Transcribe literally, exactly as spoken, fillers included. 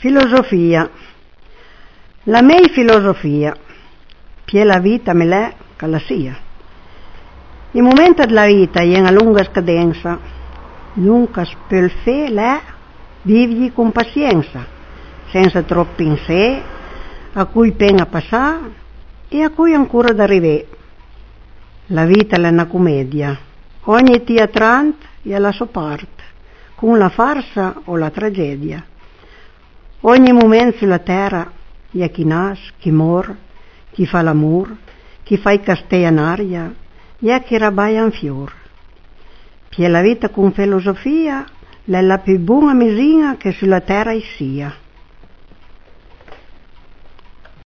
Filosofia. La mia filosofia, pie la vita me l'è che la sia. I momenti della vita è una lunga scadenza, lunga spelfe l'è, vivi con pazienza, senza troppi in sé, a cui pena passare e a cui ancora da arrivare. La vita è una commedia, ogni teatrante è alla sua parte, con la farsa o la tragedia. Ogni momento sulla terra hi ha chi nasce, chi muore, chi fa l'amore, chi fa i castelli in aria, hi ha chi rabbaia un fiore. Per la vita con filosofia è la più buona misina che sulla terra sia.